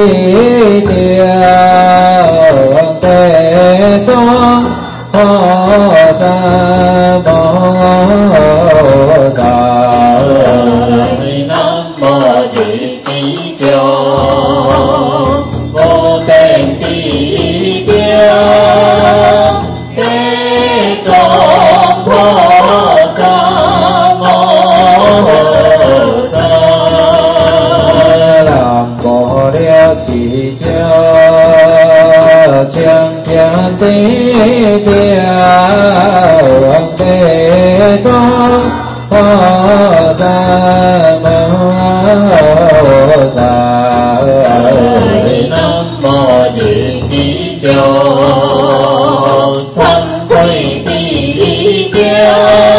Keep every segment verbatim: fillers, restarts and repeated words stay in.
tiền tề cho Phó Sa Mô Sa Nam Mô Di Chi Cho Vô Tên Ti Kia Thế Tôn Phó Sa Mô Sa làm Bồ Đề Kỳ Cha Chiang Chiang Tí Tia Tê Cho Phó Sa Mô Sa Nam Mô Di Chi Cho Tham Quay Ti Kia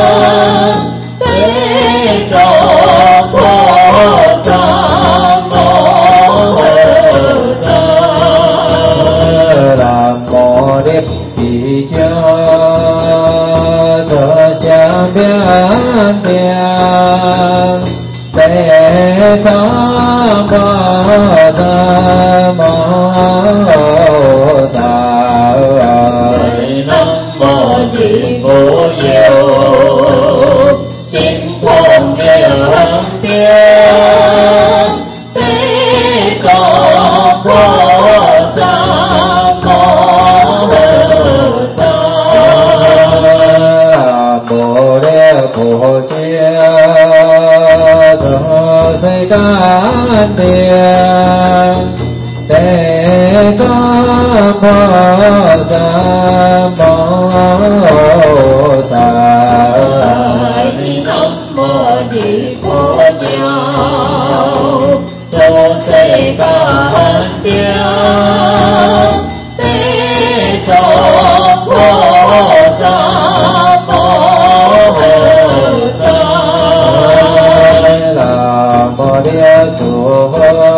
Thế Cho Phó Sa Mô Sa làm Bồ Đề Kỳ Cha Thọ Xa Biên Tiền Tê Cho Phó Sa Mô Sa Nam Mô Di Bồ Diệu Xin Phồn Địa Tiên Thế Cho Phó Sa Mô Sa Bồ Đề Phổ Chia Thọ Xây Cát Tiền Tê Cho Phó Sa Mô Sa Nam Mô Di Phổ Giáo Tô Xây Cát Tiên Thế Cho Phó Sa Mô Sa là Bồ Đề Chủ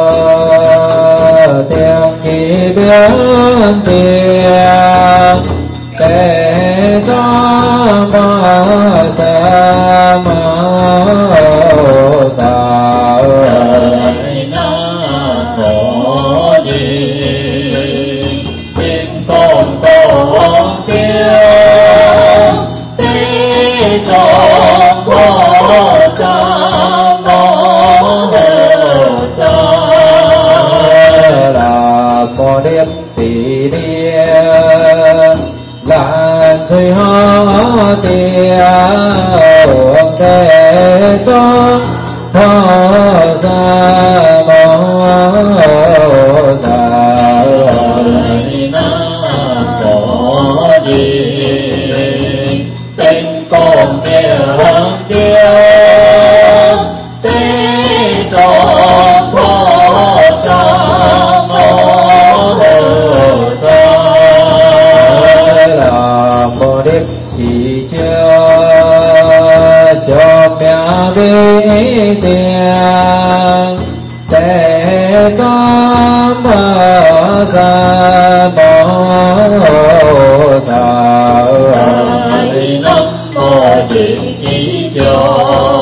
Tiên Kỳ Biến Tiền Tê Cho Phó Sa Mô Sa Nam Mô Di Tiên Tôn Tôn Tiên Thế Cho Phó Sa Mô Sa là Bồ Đề Tỷ Địa là suy hóa tiền Tê Cho Phó Sa Mô Sa Nam Mô Di Tiên Tôn Tiên Thế Cho Phó Sa Mô Sa là Bồ Đề Kỳ Cha cho mẹ vi tiền Tê Cho Phó Sa Mô Sa Nam Mô Di Chi Cho